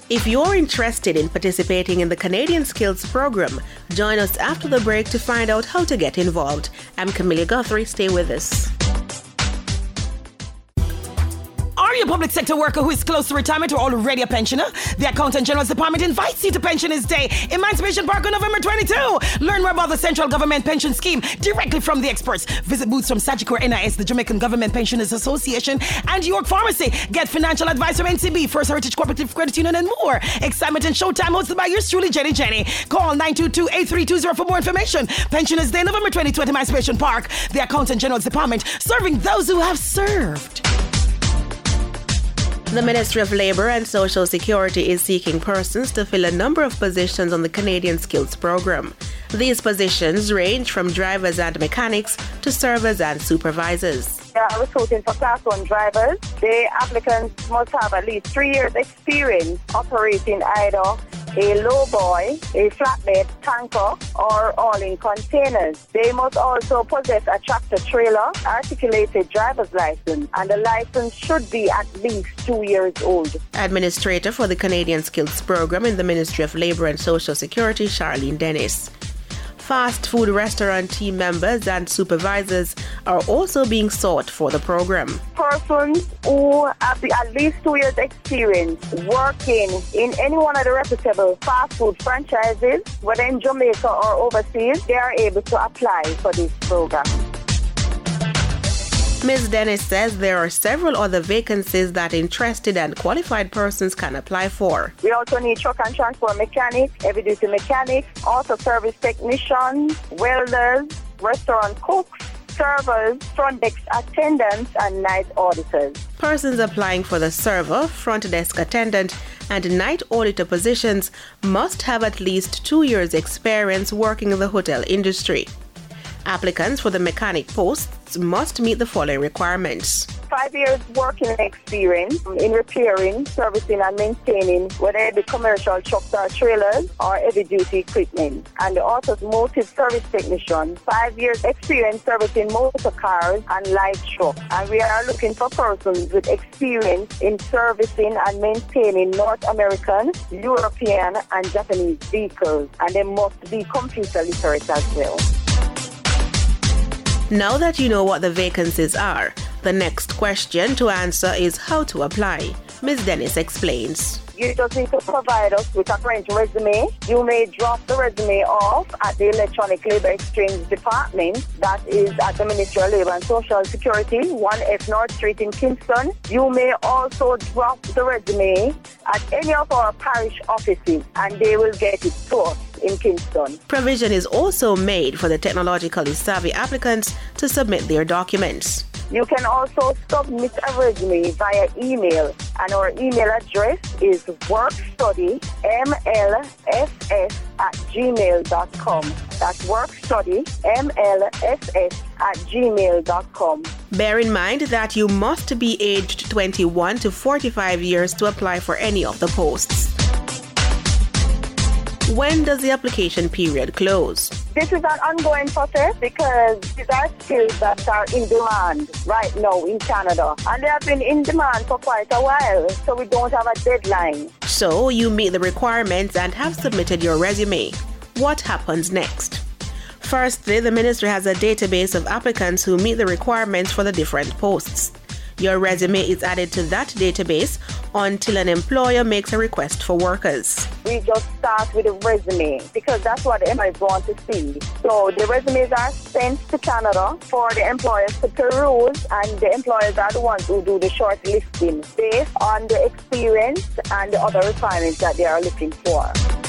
If you're interested in participating in the Canadian Skills Program, join us after the break to find out how to get involved. I'm Camilla Guthrie. Stay with us. Are you a public sector worker who is close to retirement or already a pensioner? The Accountant General's Department invites you to Pensioners Day, Emancipation Park on November 22. Learn more about the Central Government Pension Scheme directly from the experts. Visit booths from Sagicor NIS, the Jamaican Government Pensioners Association, and York Pharmacy. Get financial advice from NCB, First Heritage Cooperative Credit Union, and more. Excitement and showtime hosted by yours truly, Jenny. Call 922-8320 for more information. Pensioners Day, November 22 at Emancipation Park. The Accountant General's Department, serving those who have served. The Ministry of Labour and Social Security is seeking persons to fill a number of positions on the Canadian Skills Program. These positions range from drivers and mechanics to servers and supervisors. They are recruiting for Class 1 drivers. The applicants must have at least 3 years experience operating either a lowboy, a flatbed, tanker, or hauling containers. They must also possess a tractor-trailer, articulated driver's license, and the license should be at least 2 years old. Administrator for the Canadian Skills Program in the Ministry of Labour and Social Security, Charlene Dennis. Fast food restaurant team members and supervisors are also being sought for the program. Persons who have at least 2 years experience working in any one of the reputable fast food franchises, whether in Jamaica or overseas, they are able to apply for this program. Ms. Dennis says there are several other vacancies that interested and qualified persons can apply for. We also need truck and transport mechanics, heavy-duty mechanics, auto service technicians, welders, restaurant cooks, servers, front desk attendants, and night auditors. Persons applying for the server, front desk attendant, and night auditor positions must have at least 2 years' experience working in the hotel industry. Applicants for the mechanic posts must meet the following requirements. 5 years working experience in repairing, servicing and maintaining, whether it be commercial trucks or trailers or heavy-duty equipment. And the automotive service technician, 5 years experience servicing motor cars and light trucks. And we are looking for persons with experience in servicing and maintaining North American, European and Japanese vehicles. And they must be computer literate as well. Now that you know what the vacancies are, the next question to answer is how to apply. Ms. Dennis explains. You just need to provide us with a current resume. You may drop the resume off at the Electronic Labour Exchange Department, that is at the Ministry of Labour and Social Security, 1F North Street in Kingston. You may also drop the resume at any of our parish offices and they will get it to us in Kingston. Provision is also made for the technologically savvy applicants to submit their documents. You can also submit a resume via email, and our email address is workstudymlss@gmail.com. That's workstudymlss@gmail.com. Bear in mind that you must be aged 21 to 45 years to apply for any of the posts. When does the application period close? This is an ongoing process because these are skills that are in demand right now in Canada. And they have been in demand for quite a while, so we don't have a deadline. So you meet the requirements and have submitted your resume. What happens next? Firstly, the ministry has a database of applicants who meet the requirements for the different posts. Your resume is added to that database until an employer makes a request for workers. We just start with a resume because that's what the employers want to see. So the resumes are sent to Canada for the employers to peruse, and the employers are the ones who do the short listing based on the experience and the other requirements that they are looking for.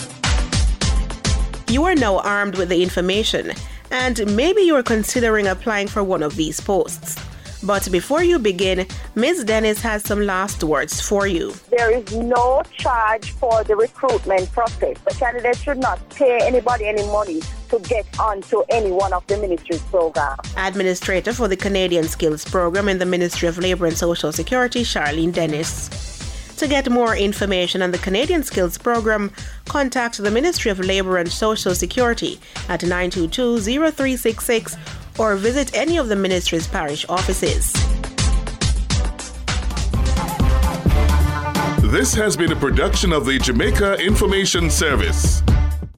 You are now armed with the information, and maybe you are considering applying for one of these posts. But before you begin, Ms. Dennis has some last words for you. There is no charge for the recruitment process. The candidate should not pay anybody any money to get onto any one of the ministry's programs. Administrator for the Canadian Skills Program in the Ministry of Labour and Social Security, Charlene Dennis. To get more information on the Canadian Skills Program, contact the Ministry of Labour and Social Security at 922-0366 or visit any of the ministry's parish offices. This has been a production of the Jamaica Information Service.